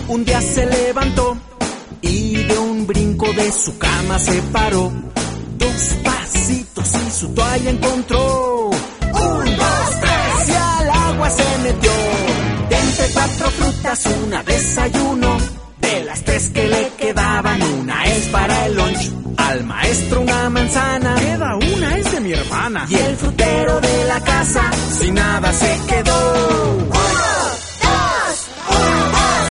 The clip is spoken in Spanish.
Un día se levantó y de un brinco de su cama se paró. 2 pasitos y su toalla encontró. 1, 2, 3 y al agua se metió. De entre 4 frutas una desayuno. De las 3 que le quedaban, una es para el lunch. Al maestro una manzana, queda una, es de mi hermana. Y el frutero de la casa sin nada se quedó.